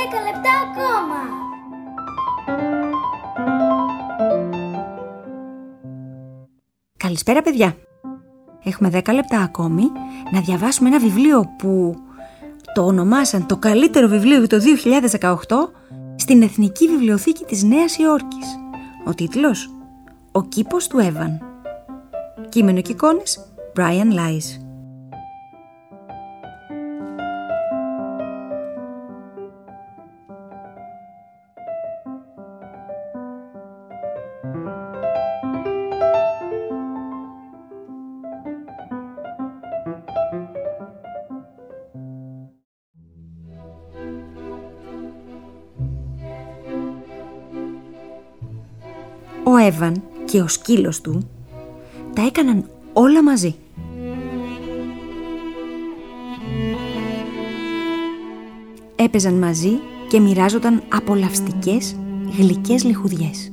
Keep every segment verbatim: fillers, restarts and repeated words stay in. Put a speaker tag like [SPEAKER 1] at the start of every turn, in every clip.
[SPEAKER 1] δέκα λεπτά ακόμα.
[SPEAKER 2] Καλησπέρα παιδιά. Έχουμε δέκα λεπτά ακόμη να διαβάσουμε ένα βιβλίο που το ονομάσαν το καλύτερο βιβλίο το δύο χιλιάδες δεκαοκτώ στην Εθνική Βιβλιοθήκη της Νέας Υόρκης. Ο τίτλος «Ο κήπος του Έβαν». Κείμενο και εικόνες Brian Lies. Ο Έβαν και ο σκύλος του τα έκαναν όλα μαζί. Έπαιζαν μαζί και μοιράζονταν απολαυστικές, γλυκές λιχουδιές.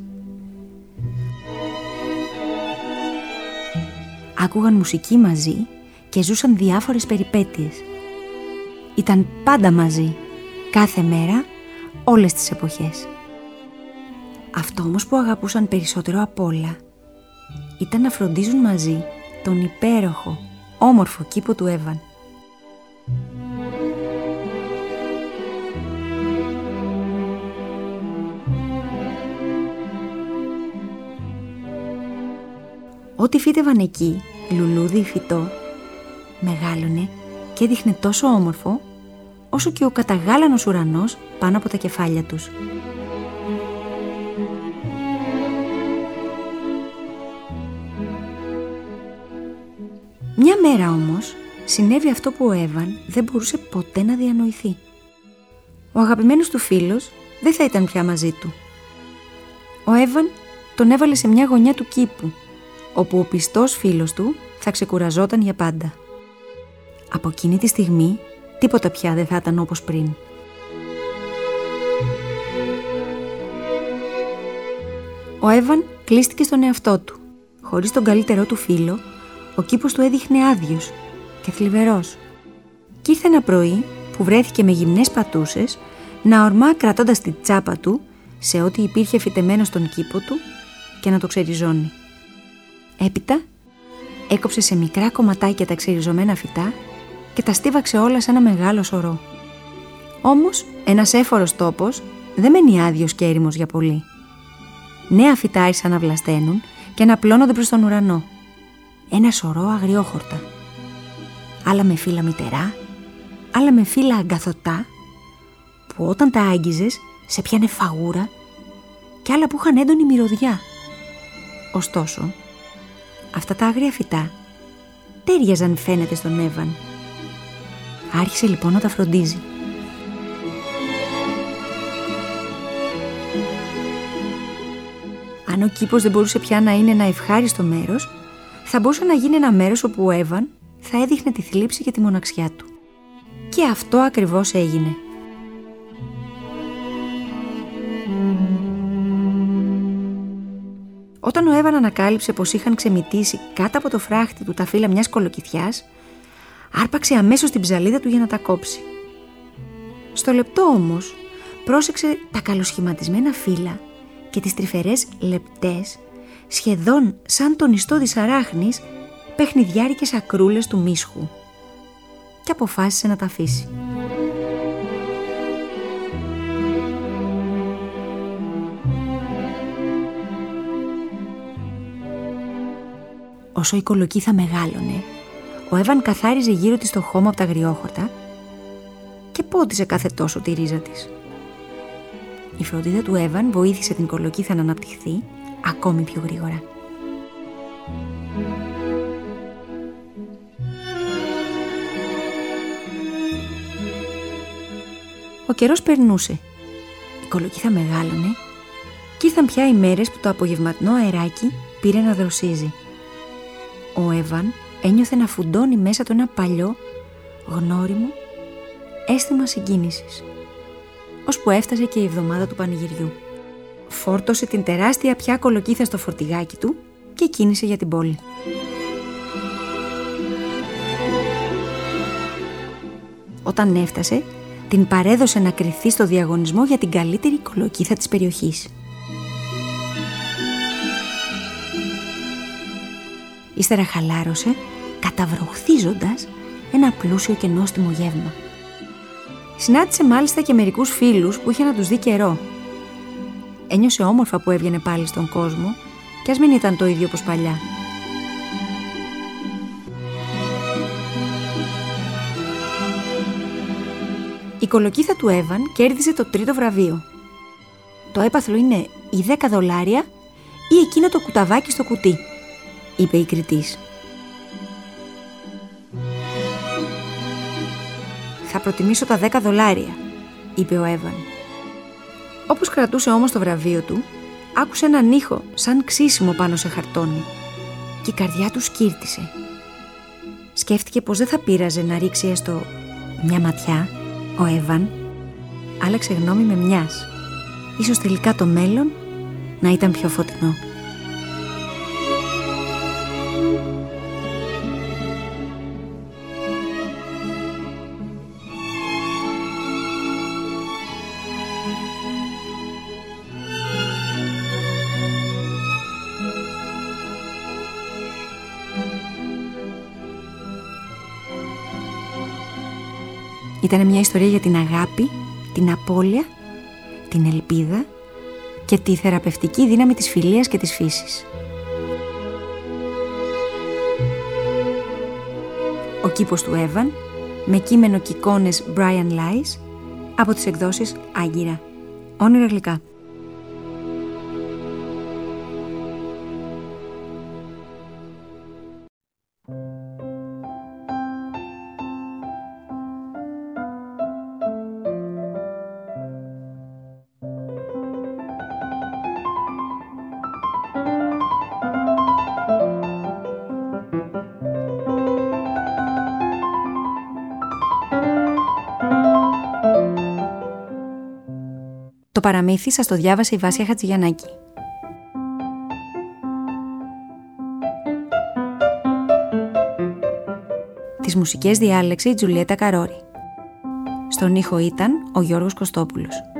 [SPEAKER 2] Άκουγαν μουσική μαζί και ζούσαν διάφορες περιπέτειες. Ήταν πάντα μαζί, κάθε μέρα, όλες τις εποχές. Αυτό όμως που αγαπούσαν περισσότερο απ' όλα ήταν να φροντίζουν μαζί τον υπέροχο, όμορφο κήπο του Έβαν. Ό,τι φύτευαν εκεί, λουλούδι ή φυτό, μεγάλωνε και έδειχνε τόσο όμορφο όσο και ο καταγάλανος ουρανός πάνω από τα κεφάλια τους. Μια μέρα όμως συνέβη αυτό που ο Έβαν δεν μπορούσε ποτέ να διανοηθεί. Ο αγαπημένος του φίλος δεν θα ήταν πια μαζί του. Ο Έβαν τον έβαλε σε μια γωνιά του κήπου, όπου ο πιστός φίλος του θα ξεκουραζόταν για πάντα. Από εκείνη τη στιγμή τίποτα πια δεν θα ήταν όπως πριν. Ο Έβαν κλείστηκε στον εαυτό του. Χωρίς τον καλύτερό του φίλο, ο κήπος του έδειχνε άδειος και θλιβερός. Κι ήρθε ένα πρωί που βρέθηκε με γυμνές πατούσες να ορμά κρατώντας τη τσάπα του σε ό,τι υπήρχε φυτεμένο στον κήπο του και να το ξεριζώνει. Έπειτα έκοψε σε μικρά κομματάκια τα ξεριζωμένα φυτά και τα στίβαξε όλα σε ένα μεγάλο σωρό. Όμως ένας έφορος τόπος δεν μένει άδειος και έρημος για πολύ. Νέα φυτά άρχισαν να βλασταίνουν και να πλώνονται προς τον ουρανό. Ένα σωρό αγριόχορτα. Άλλα με φύλλα μυτερά, άλλα με φύλλα αγκαθωτά, που όταν τα άγγιζες σε πιάνε φαγούρα, και άλλα που είχαν έντονη μυρωδιά. Ωστόσο, αυτά τα άγρια φυτά τέριαζαν φαίνεται στον Έβαν. Άρχισε λοιπόν να τα φροντίζει. Αν ο κήπος δεν μπορούσε πια να είναι ένα ευχάριστο μέρος, θα μπορούσε να γίνει ένα μέρος όπου ο Έβαν θα έδειχνε τη θλίψη και τη μοναξιά του. Και αυτό ακριβώς έγινε. Όταν ο Έβαν ανακάλυψε πως είχαν ξεμυτήσει κάτω από το φράχτη του τα φύλλα μιας κολοκυθιάς, άρπαξε αμέσως την ψαλίδα του για να τα κόψει. Στο λεπτό όμως πρόσεξε τα καλοσχηματισμένα φύλλα και τις τρυφερές λεπτές, σχεδόν σαν τον ιστό της αράχνης, παιχνιδιάρικες ακρούλες του μίσχου, και αποφάσισε να τα αφήσει. Όσο η κολοκύθα μεγάλωνε, ο Έβαν καθάριζε γύρω της το χώμα από τα αγριόχορτα και πότιζε κάθε τόσο τη ρίζα της. Η φροντίδα του Έβαν βοήθησε την κολοκύθα να αναπτυχθεί ακόμη πιο γρήγορα. Ο καιρός περνούσε, η κολοκύθα μεγάλωνε και ήρθαν πια οι μέρες που το απογευματινό αεράκι πήρε να δροσίζει. Ο Έβαν ένιωθε να φουντώνει μέσα του ένα παλιό, γνώριμο αίσθημα συγκίνησης, ώσπου έφτασε και η εβδομάδα του πανηγυριού. Φόρτωσε την τεράστια πια κολοκύθα στο φορτηγάκι του και κίνησε για την πόλη. Όταν έφτασε, την παρέδωσε να κριθεί στο διαγωνισμό για την καλύτερη κολοκύθα της περιοχής. Ύστερα χαλάρωσε, καταβροχθίζοντας ένα πλούσιο και νόστιμο γεύμα. Συνάντησε μάλιστα και μερικούς φίλους που είχε να τους δει καιρό. Ένιωσε όμορφα που έβγαινε πάλι στον κόσμο, κι ας μην ήταν το ίδιο όπως παλιά. Η κολοκύθα του Έβαν κέρδισε το τρίτο βραβείο. Το έπαθλο είναι οι δέκα δολάρια ή εκείνο το κουταβάκι στο κουτί, είπε η κριτής. «Θα προτιμήσω τα δέκα δολάρια», είπε ο Έβαν. Όπως κρατούσε όμως το βραβείο του, άκουσε έναν ήχο σαν ξύσιμο πάνω σε χαρτόνι και η καρδιά του σκύρτησε. Σκέφτηκε πως δεν θα πείραζε να ρίξει έστω μια ματιά. Ο Έβαν άλλαξε γνώμη με μιας. Ίσως τελικά το μέλλον να ήταν πιο φωτεινό. Ήταν μια ιστορία για την αγάπη, την απώλεια, την ελπίδα και τη θεραπευτική δύναμη της φιλίας και της φύσης. Ο κήπος του Έβαν, με κείμενο και εικόνες Brian Lies, από τις εκδόσεις Άγκυρα. Όνειρα γλυκά. Το παραμύθι σας το διάβασε η Βάσια Χατζηγιαννάκη. Τις μουσικές διάλεξε η Τζουλιέτα Καρόρη. Στον ήχο ήταν ο Γιώργος Κωστόπουλος.